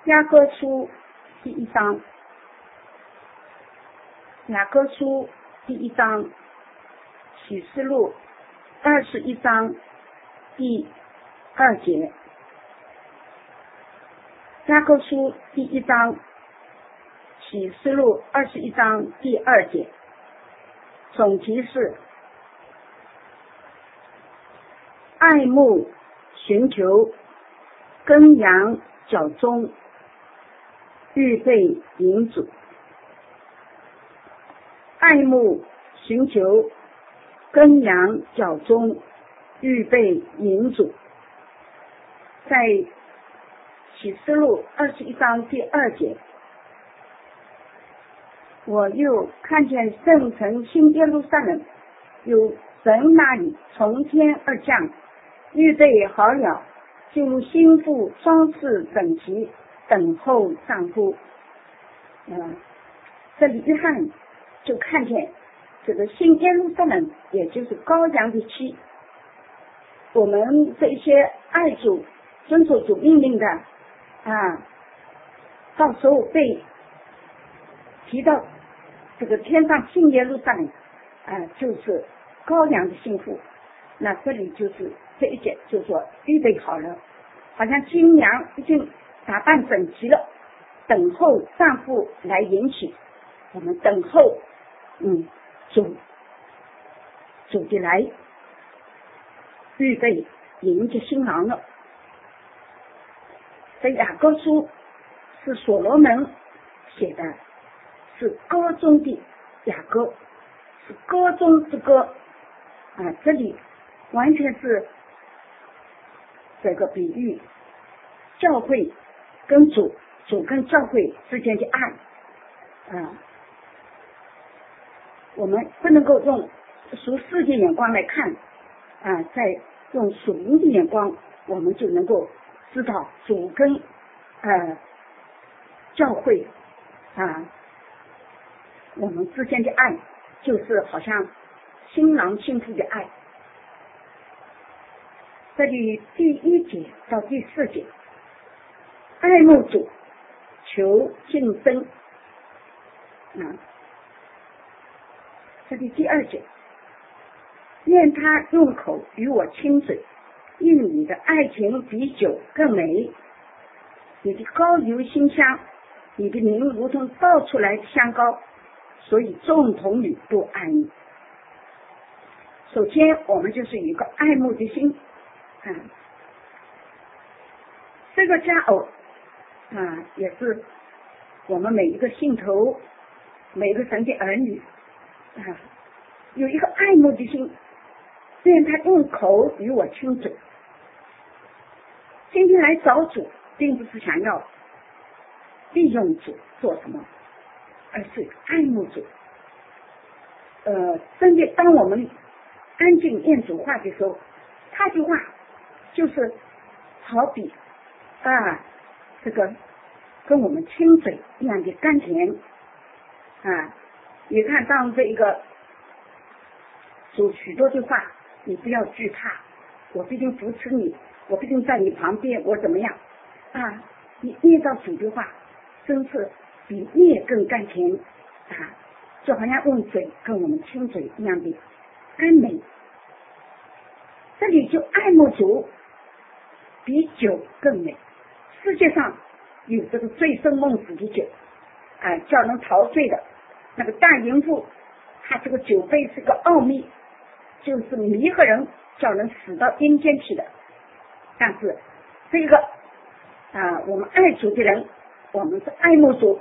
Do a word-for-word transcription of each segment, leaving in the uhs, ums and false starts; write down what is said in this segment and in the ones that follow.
雅歌书第一章，雅歌书第一章，启示录二十一章第二节。雅歌书第一章，启示录二十一章第二节，总题是爱慕寻求耕羊角中，预备引主。爱慕寻求耕羊角中，预备引主。在启示录二十一章第二节，我又看见圣城新耶路撒冷由神那里从天而降，预备好了，进入新妇装饰整齐，等候丈夫。嗯，这里约翰就看见这个新耶路撒冷，也就是羔羊的妻。我们这些爱主、遵守主命令的啊，到时候被提到这个天上新耶路撒冷啊，就是羔羊的幸福。那这里就是这一节就说预备好了，好像新娘已经打扮整齐了，等候丈夫来迎娶。我们等候嗯主主的来，预备迎接新郎了。这雅歌书是所罗门写的，是歌中的雅歌，是歌中之歌啊！这里完全是这个比喻教会跟主、主跟教会之间的爱啊！我们不能够用属世界眼光来看啊，在用属灵的眼光，我们就能够知道主跟呃教会啊我们之间的爱，就是好像新郎新妇的爱。这里第一节到第四节，爱慕主，求晋升啊。这里第二节，愿他用口与我亲嘴，因你的爱情比酒更美，你的膏油馨香，你的名如同倒出来的香膏，所以众童女都爱你。首先我们就是有一个爱慕的心啊，这个佳偶啊，也是我们每一个信徒、每一个神的儿女啊，有一个爱慕的心，愿他用口与我亲嘴。今天来找主，并不是想要利用主做什么，而是爱慕主。呃，真的，当我们安静念主话的时候，他的话就是好比啊，这个跟我们亲嘴一样的甘甜啊。你看，当这一个主许多的话，你不要惧怕，我必定扶持你，我必定在你旁边，我怎么样啊？你念到主的话，真是比蜜更甘甜啊，就好像用嘴跟我们亲嘴一样的甘美。这里就爱慕主比酒更美。世界上有这个醉生梦死的酒啊，叫人陶醉的那个大淫妇，他这个酒杯是个奥秘，就是迷惑人，叫人死到阴间去的。但是这个啊，我们爱主的人，我们是爱慕主，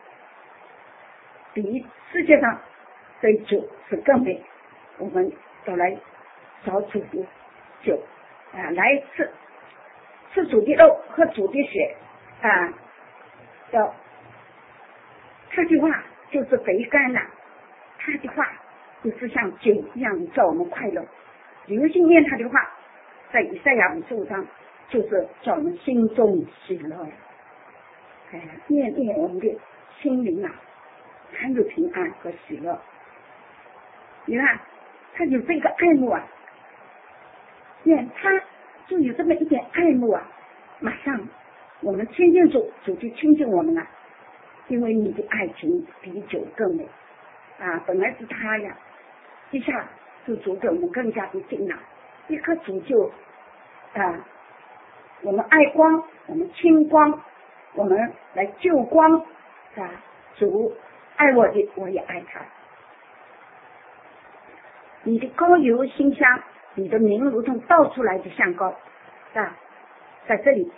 比世界上的酒是更美。我们都来找主的酒啊，来吃吃主的肉，喝主的血啊，要他的话就是肥甘呐、啊，他的话就是像酒一样的叫我们快乐。留心念他的话，在以赛亚五十五章就是叫我们心中喜乐呀。哎，念念我们的心灵啊，很有平安和喜乐。你看，他有这个爱慕啊，念他就有这么一点爱慕啊，马上我们亲近主，主就亲近我们啊，因为你的爱情比酒更美啊！本来是他呀，一下就主给我们更加的近了，一颗主就啊，我们爱光，我们亲光，我们来救光啊！主爱我的，我也爱他。你的膏油馨香，你的名如同倒出来的香膏啊，在这里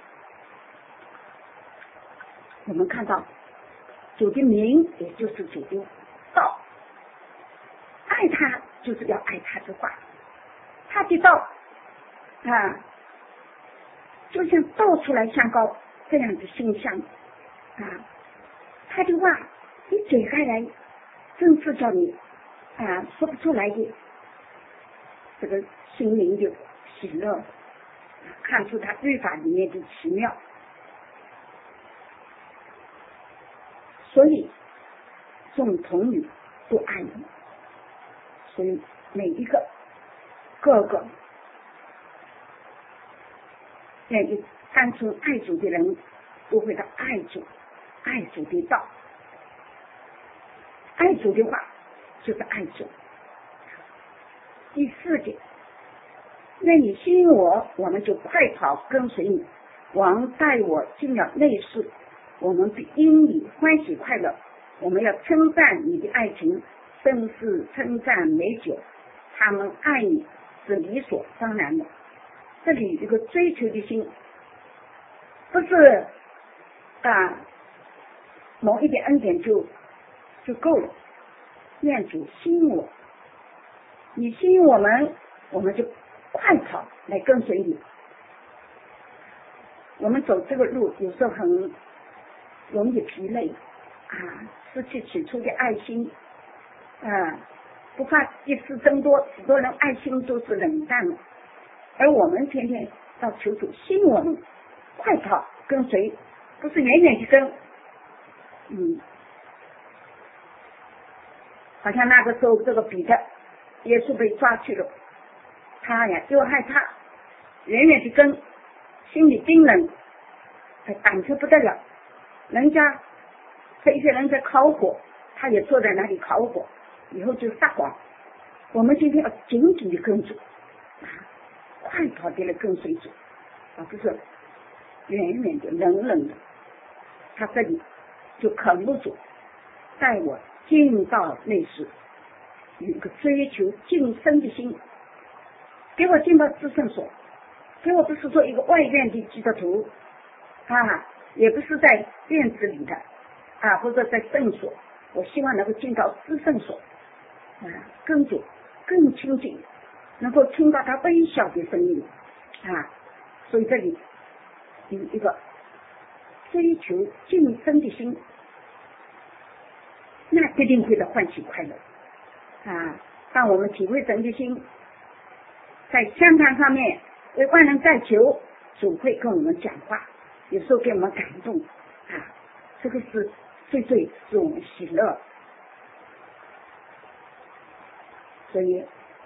我们看到主的名，也就是主的道，爱他就是要爱他的话，他的道啊，就像倒出来香膏这样的馨香啊，他的话一解开来，真是叫你啊说不出来的这个心灵的喜乐，看出他律法里面的奇妙。所以众童女都爱你，所以每一个各个愿意单纯爱主的人，都会到爱主，爱主的道，爱主的话就是爱主。第四点，愿你吸引我，我们就快跑跟随你。王带我进了内室，我们必因你欢喜快乐。我们要称赞你的爱情，甚是称赞美酒。他们爱你是理所当然的。这里有一个追求的心，不是啊某一点恩典就就够了。愿主吸引我，你吸引我们，我们就快跑来跟随你。我们走这个路有时候很容易疲累啊，失去起初的爱心啊，不怕一时增多，许多人爱心都是冷淡了，而我们天天要求主吸引我们，快跑跟随，不是远远的跟。嗯，好像那个时候这个彼得，耶稣被抓去了，他呀又害怕，远远的跟，心里冰冷，还胆怯不得了。人家这一些人在烤火，他也坐在那里烤火，以后就撒谎。我们今天要紧紧的跟住啊，快跑的来跟随主，而不是远远的冷冷的。他这里就渴慕主，带我进到内室，有一个追求晋升的心，给我进到至圣所，给我不是做一个外院的基督徒啊，也不是在院子里的啊，或者在圣所，我希望能够进到至圣所啊，跟主更亲近，能够听到他微小的声音啊，所以这里有一个追求晋升的心，那必定会的欢喜快乐啊！当我们体会神的心，在香坛上面为万人代求，主会跟我们讲话，有时候给我们感动啊，这个是最最使我们喜乐。所以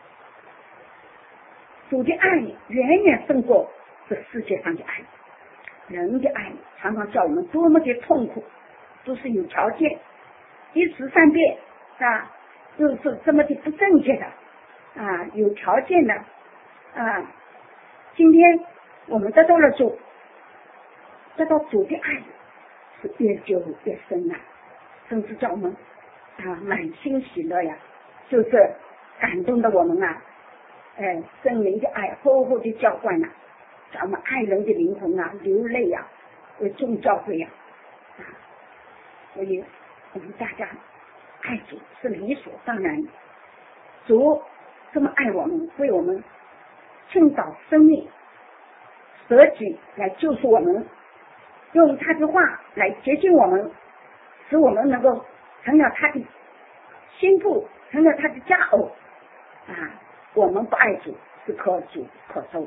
主的爱远远胜过这世界上的爱，人的爱常常叫我们多么的痛苦，都是有条件，一时三变啊，又是这么的不正确的啊，有条件的啊。今天我们得到了主，得到主的爱是越久越深啊，甚至叫我们啊满心喜乐呀，就是感动的我们啊，哎，圣灵的爱厚厚的浇灌啊，叫我们爱人的灵魂啊流泪啊，为众教会呀啊，所以我们大家爱主是理所当然，主这么爱我们，为我们倾倒生命，舍己来救赎我们，用他的话来洁净我们，使我们能够成了他的心腹，成了他的佳偶啊！我们不爱主是可主可受的。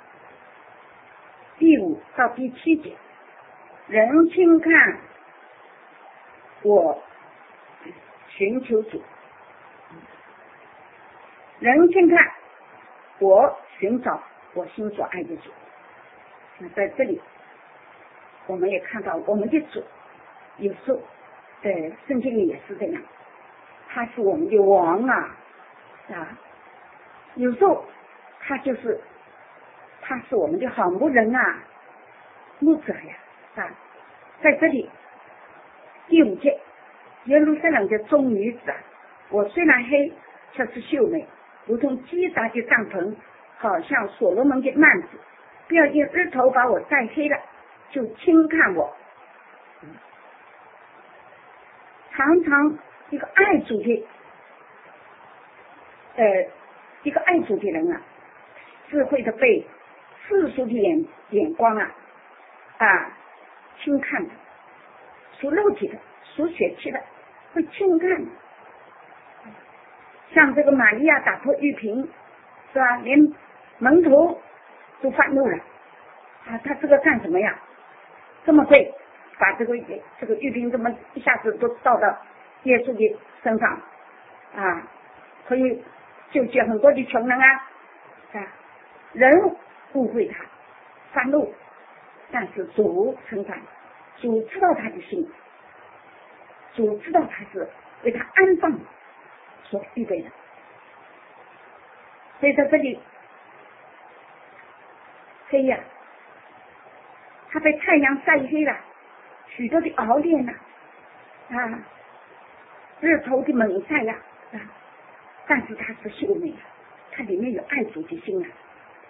第五到第七节，人轻看我寻求主，人轻看我寻找我心所爱的主。那在这里我们也看到我们的主，有时候呃圣经里也是这样，他是我们的王啊啊，有时候他就是他是我们的好牧人啊，牧者呀啊，在这里第五节，耶路撒冷的众女子啊，我虽然黑，却是秀美，如同基达的帐篷，好像所罗门的幔子。不要因日头把我晒黑了，就轻看我。常常一个爱主的，呃，一个爱主的人啊，智慧的被世俗的眼眼光啊啊轻看的，属肉体的，属血气的，会轻看的。像这个玛利亚打破玉瓶，是吧？连门徒都发怒了啊！他这个干什么呀？这么贵，把这个这个玉瓶这么一下子都倒到耶稣的身上啊，可以救济很多的穷人啊啊！人误会他，发怒，但是主称赞，主知道他的心，主知道他是为他安放所预备的，所以在这里黑呀、啊，他被太阳晒黑了，许多的熬炼呐、啊，啊，日头的猛晒呀、啊，啊，但是他是秀美啊，他里面有爱主的心啊。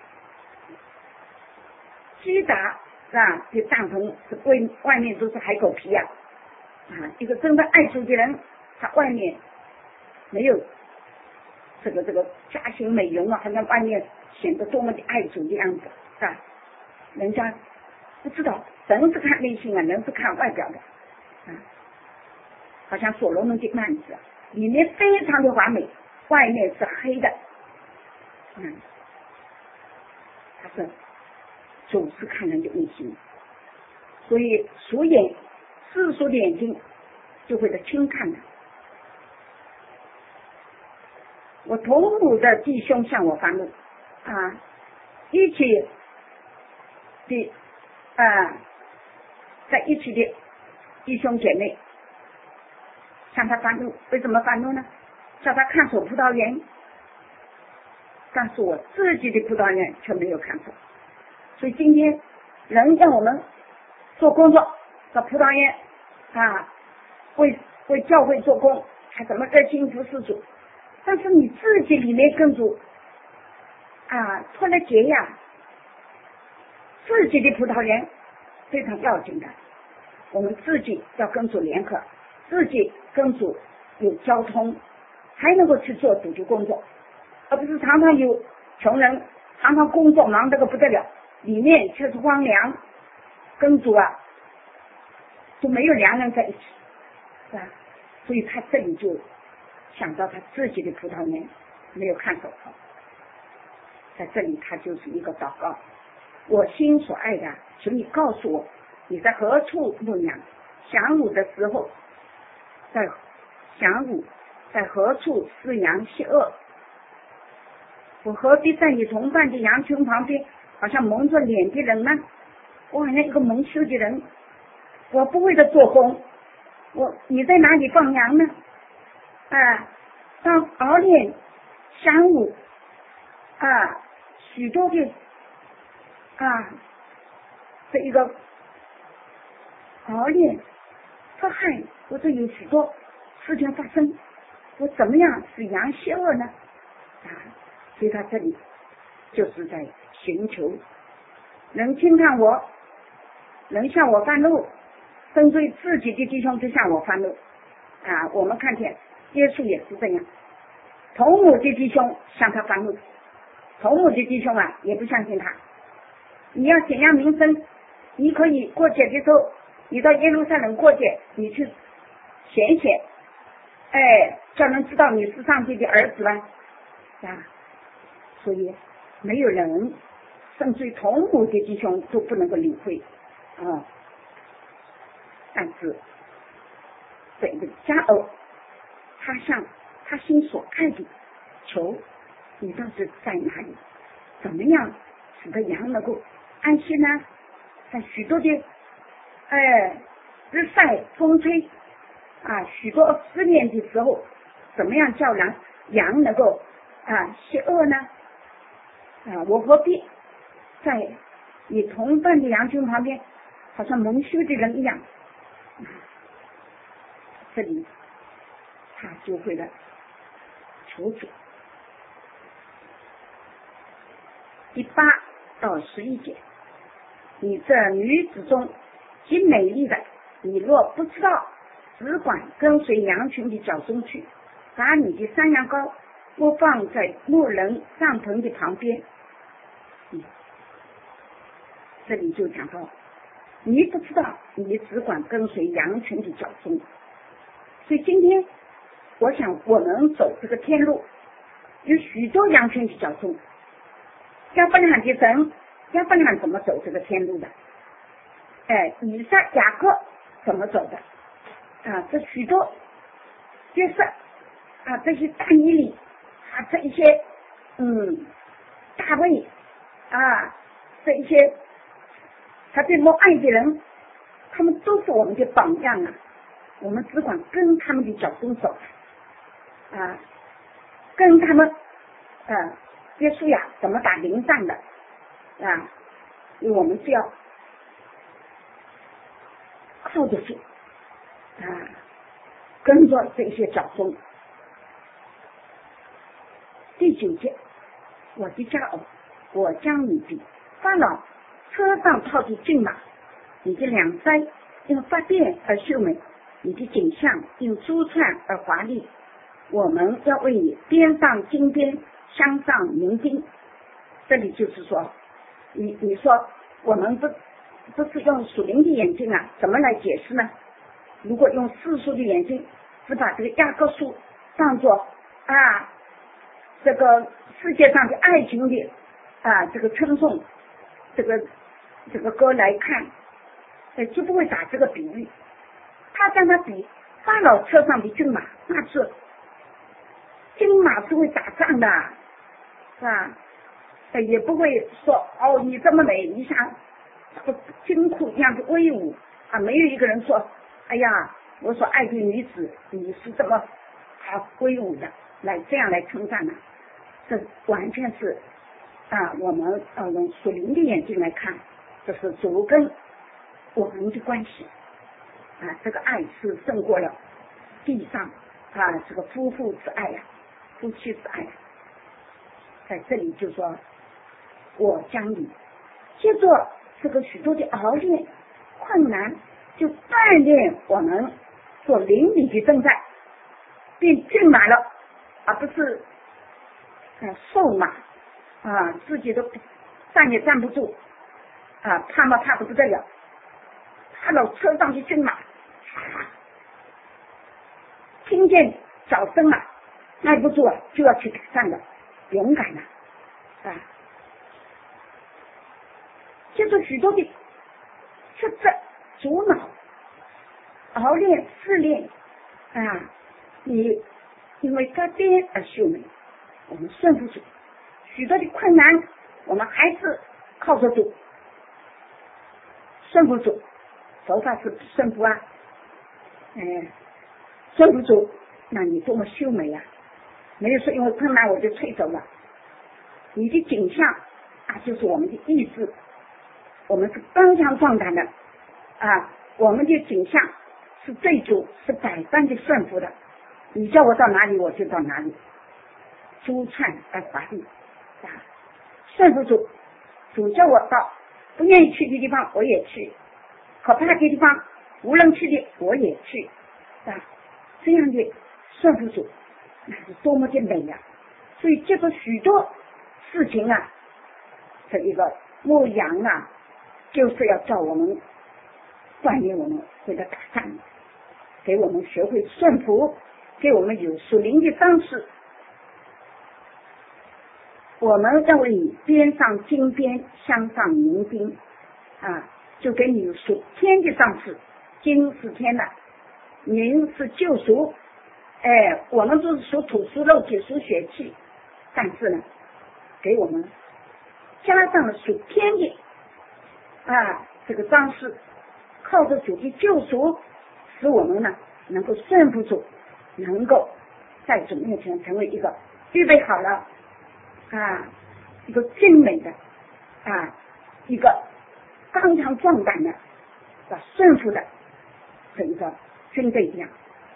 基达啊，这帐篷是外外面都是海狗皮呀、啊，啊，一个真的爱主的人，他外面没有这个这个家庭美容啊，好像外面显得多么的爱主的样子。啊，人家不知道，人是看内心啊，人是看外表的，啊，好像所罗门的幔子，里面非常的完美，外面是黑的，嗯，他是主是看人的内心，所以属眼世俗的眼睛就会的轻看的。我同母的弟兄向我发怒啊，一起的啊，在一起的弟兄姐妹向他发怒，为什么发怒呢？叫他看守葡萄园，但是我自己的葡萄园却没有看守。所以今天人让我们做工作，到葡萄园啊，为为教会做工，还怎么热心服侍主，但是你自己里面跟主啊脱了节呀，自己的葡萄园非常要紧的，我们自己要跟主联合，自己跟主有交通，才能够去做主的工作，而不是常常有穷人常常工作忙得个不得了，里面却是荒凉，跟主啊就没有良人在一起，是吧？所以他这里就想到他自己的葡萄园没有看守好，在这里他就是一个祷告，我心所爱的，请你告诉我你在何处牧羊，晌午的时候在晌午在何处饲羊歇饿，我何必在你同伴的羊群旁边，好像蒙着脸的人呢？我好像一个蒙羞的人，我不会的做工，我你在哪里放羊呢？啊，当熬炼晌午啊，许多的啊，这一个熬炼迫害，我这有许多事情发生，我怎么样使羊歇饿呢？啊，所以他这里就是在寻求能轻看我，能向我发怒，针对自己的弟兄就向我发怒啊！我们看见耶稣也是这样，同母的弟兄向他发怒，同母的弟兄啊也不相信他。你要显扬名声，你可以过节的时候，你到耶路撒冷过节，你去显显，哎，叫人知道你是上帝的儿子了啊！所以没有人，甚至同母的弟兄都不能够领会啊。但是这个佳偶，他向他心所爱的求，你到底在哪里？怎么样使得羊能够安心呢？在许多的哎，日晒风吹啊，许多失恋的时候，怎么样叫羊羊能够啊邪恶呢？啊，我何必在你同伴的羊群旁边，好像蒙羞的人一样？啊、这里他就会了求主。第八到十一节，你这女子中极美丽的，你若不知道，只管跟随羊群的脚中去，把你的山羊羔播放在牧人帐篷的旁边。嗯，这里就讲到，你不知道，你只管跟随羊群的脚中。所以今天，我想我们走这个天路，有许多羊群的脚中。亚伯拉罕的神，亚伯拉罕怎么走这个天路的？哎，以撒、雅各怎么走的？啊，这许多约瑟啊，这些但以理啊，这一些嗯大卫啊，这一些他对莫爱的人，他们都是我们的榜样啊。我们只管跟他们的脚中走啊，跟他们啊。耶稣呀，怎么打零战的啊？因为我们是要靠着主啊，跟着这些脚踪。第九节，我的家偶，我将你的法老车上套的骏马，你的两腮因发电而秀美，你的颈项因珠串而华丽。我们要为你编上金边，镶上明金。这里就是说，你你说我们不不是用属灵的眼睛啊，怎么来解释呢？如果用世俗的眼睛，只把这个雅各书当作啊这个世界上的爱情的啊这个称颂这个这个歌来看，呃就不会打这个比喻。他将它比法老车上的骏马，那是骏马是会打仗的，是吧？也不会说哦，你这么美，你像这个金库一样的威武啊！没有一个人说，哎呀，我所爱的女子，你是这么啊威武的，来这样来称赞呢？这完全是啊，我们啊用属灵的眼睛来看，这是主跟我们的关系啊，这个爱是胜过了地上啊这个夫妇之爱呀、啊，夫妻之爱、啊。在这里就说，我将你借着这个许多的熬炼困难，就锻炼我们所邻里的正在变骏马了，而不是啊瘦马啊，自己都站也站不住啊，怕嘛怕得不得了，他老车上去骏马，听见脚声了，耐不住啊，就要去打仗的。勇敢了啊！就是许多的斥责、阻挠、熬炼、试炼啊！你因为改变而秀美，我们顺服主；许多的困难，我们还是靠着主，顺服主。手法是顺服啊，哎，顺服主，那你多么秀美啊！没有说因为困难我就退走了，你的景象啊，就是我们的意志，我们是刚强壮胆的啊，我们的景象是对主是百般的顺服的，你叫我到哪里我就到哪里，珠串而华丽啊，顺服主，主叫我到不愿意去的地方我也去，可怕的地方无人去的我也去啊，这样的顺服主。那是多么的美啊！所以这个许多事情啊，这一个牧羊啊，就是要叫我们锻炼我们会的打仗，给我们学会顺服，给我们有属灵的方式。我们要为你编上金边，镶上银钉啊，就给你有属天的上次，金是天的，银是救赎。哎，我们都是属土、属肉体、属血气，但是呢，给我们加上了属天的啊这个装饰， 靠着主的救赎，使我们呢能够顺服主，能够在主面前成为一个预备好了啊，一个精美的啊，一个刚强壮胆的啊，顺服的这一个军队一样。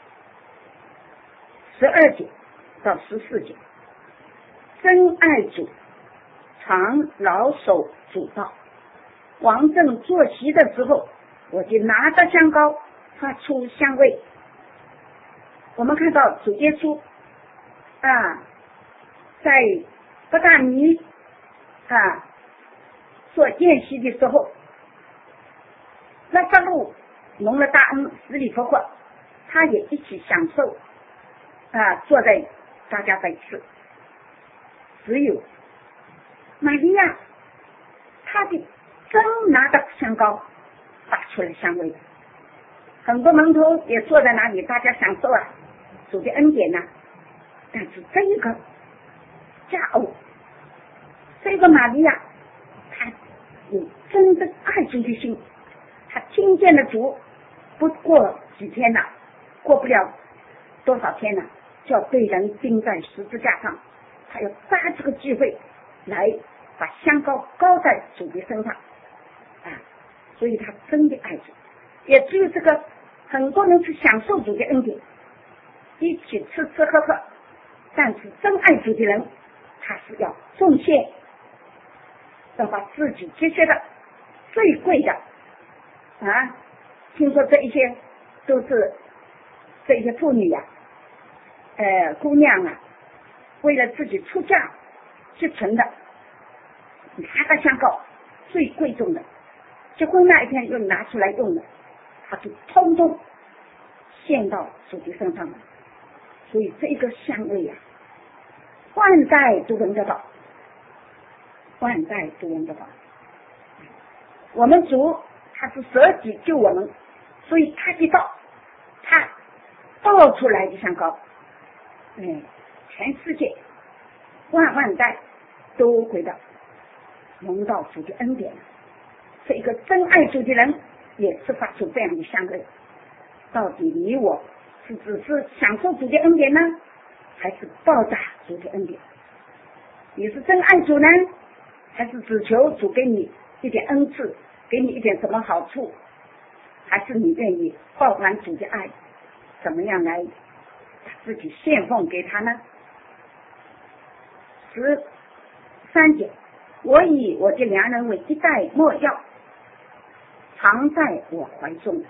十二节到十四节，真爱主，常老守主道。王正坐席的时候，我就拿着香膏发出香味。我们看到主耶稣啊，在伯大尼啊做宴席的时候，拉撒路蒙了大恩，死里复活，他也一起享受啊，坐在大家在吃。只有玛利亚，她的真拿着香膏发出了香味。很多门徒也坐在那里，大家享受啊主的恩典呢、啊。但是这一个佳偶，这个玛利亚，她有真正爱主的心，她听见了主，不过几天了，过不了多少天了，就要被人钉在十字架上，她要抓这个机会来把香膏膏在主的身上啊，所以她真的爱主。也只有这个很多人去享受主的恩典，一起吃吃喝喝，但是真爱主的人，他是要奉献，要把自己这些的最贵的啊，听说这一些都是这一些妇女呀、啊、呃姑娘啊，为了自己出嫁去存的，拿的香膏最贵重的，结婚那一天又拿出来用的，他就通通献到主的身上了。所以这个香味啊，万代都闻得到，万代都闻得到。我们主他是舍己救我们，所以他知道他倒出来的香膏，嗯，全世界万万代都会的蒙到主的恩典。这一个真爱主的人也是发出这样的香味。到底你我是只是享受主的恩典呢，还是报答主的恩典？你是真爱主呢，还是只求主给你一点恩赐，给你一点什么好处？还是你愿意报还主的爱，怎么样来把自己献奉给他呢？十三节，我以我的良人为一袋没药，藏在我怀中。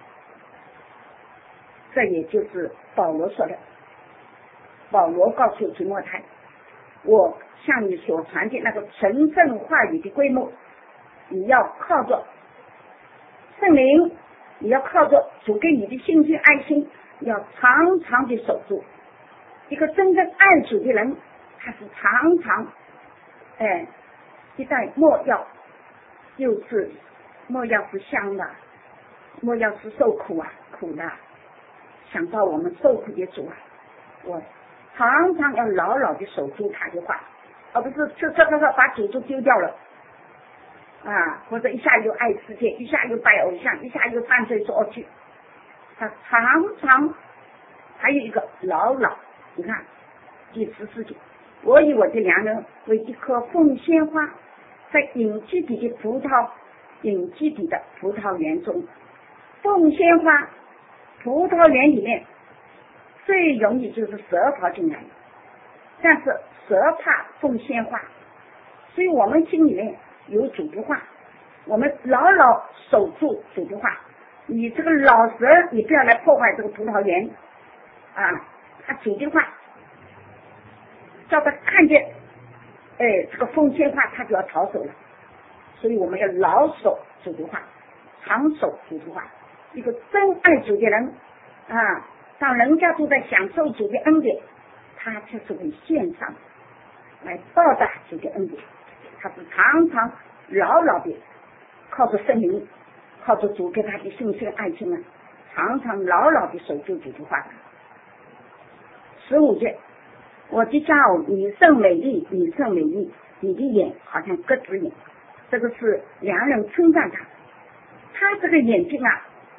这也就是保罗说的，保罗告诉提摩太，我向你所传的那个纯正话语的规模，你要靠着圣灵，你要靠着主给你的信心爱心，要常常的守住。一个真正爱主的人，他是常常哎一袋没药，就是没药是香的，没药是受苦啊，苦的。想到我们受苦的主啊，我常常要牢牢的守住他的话，而不是吃吃喝喝把主就丢掉了啊，或者一下又爱世界，一下又拜偶像，一下又犯罪作去。他常常还有一个牢牢，你看第十四节，我以我的良人为一棵凤仙花，在隐基底的葡萄隐基底的葡萄园中。凤仙花葡萄园里面最容易就是蛇跑进来，但是蛇怕凤仙花，所以我们心里面有主的话，我们牢牢守住主的话。你这个老蛇，你不要来破坏这个葡萄园啊！他主的话叫他看见哎这个凤仙花，他就要逃走了。所以我们要牢守主的话，常守主的话。一个真爱主的人啊，当人家都在享受主的恩典，他就是会献上来报答主的恩典。他是常常牢牢的靠着圣灵，靠着主给他的信心爱心啊，常常牢牢的守住主的话。十五节，我的佳偶，你甚美丽，你甚美丽，你的眼好像鸽子眼。这个是良人称赞他，他这个眼睛啊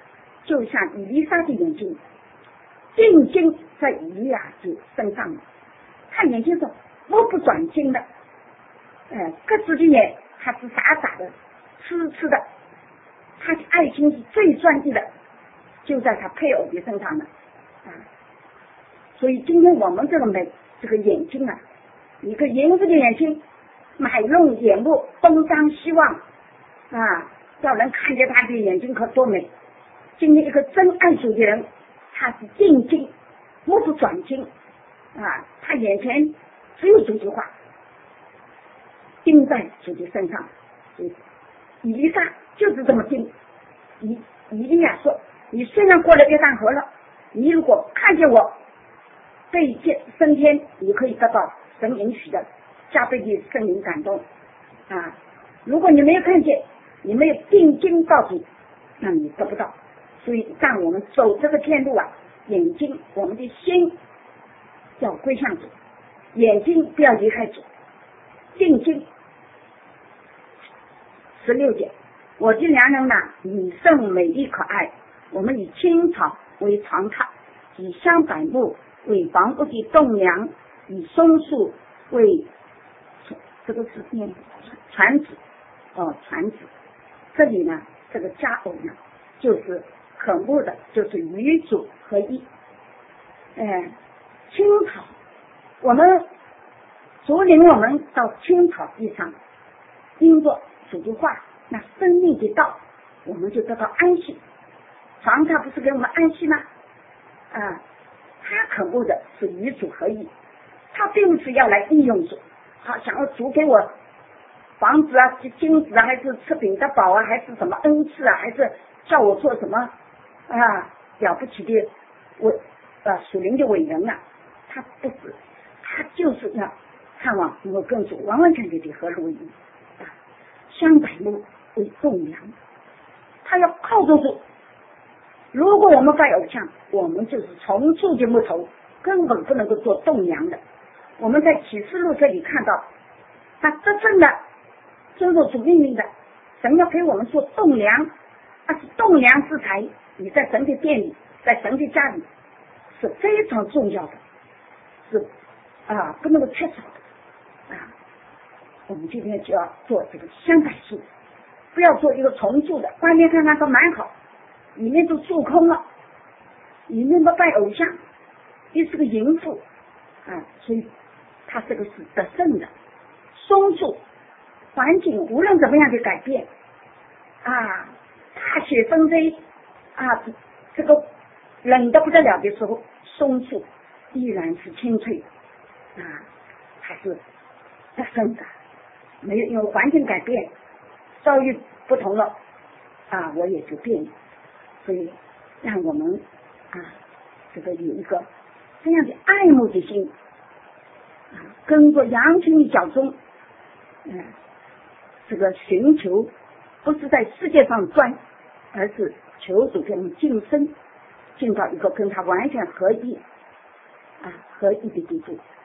就像以利沙的眼睛定睛在以利亚的身上，他眼睛是目不转睛的，呃，各自的眼他是傻傻的痴痴的，他的爱心是最专一的，就在他配偶的身上的啊。所以今天我们这个美这个眼睛啊，一个银子的眼睛买弄眼目，东张西望啊，要人看见他的眼睛可多美。今天一个真爱主的人，他是定睛目不转睛啊，他眼前只有这句话盯在主的身上。以利沙就是这么盯。以以利亚说，你虽然过了约旦河了，你如果看见我被见升天，你可以得到神允许的加倍的圣灵感动啊！如果你没有看见，你没有定睛到底，那你得不到。所以当我们走这个天路啊，眼睛我们的心要归向主，眼睛不要离开主，定睛。十六节，我的良人呐，女圣美丽可爱，我们以青草为床榻，以香柏木为房屋的栋梁，以松树为这个是念船子哦，船子。这里呢，这个佳偶呢，就是可慕的，就是与主合一。呃，青草，我们主领我们到青草地上，因着主的话，那生命的道，我们就得到安息。床榻不是给我们安息吗？啊，他可慕的是与主合一，他并不是要来利用主，好想要主给我房子啊、金子啊，还是吃饼的饱啊，还是什么恩赐啊，还是叫我做什么啊了不起的我啊属灵的伟人啊，他不是，他就是要盼望能够跟主完完全全的合而为一啊，香柏木为栋梁，他要靠着主。如果我们拜偶像，我们就是重铸的木头，根本不能够做栋梁的。我们在启示录这里看到，那真正的遵守主命令的，神要给我们做栋梁，那是栋梁之材。你在神的殿里，在神的家里是非常重要的，是啊不能够缺少的啊。我们今天就要做这个香柏树，不要做一个重铸的，外面看看都蛮好，里面都蛀空了，里面都拜偶像，也是个淫妇啊，所以它这个是得胜的。松树环境无论怎么样的改变啊，大雪纷飞啊，这个冷得不得了的时候，松树依然是清脆的啊，还是得胜的。没有因为环境改变，遭遇不同了啊，我也就变了。所以让我们啊，这个有一个这样的爱慕的心啊，跟着羊群的脚踪，嗯、呃，这个寻求不是在世界上钻，而是求主给我们晋升，进到一个跟他完全合一啊合一的地步。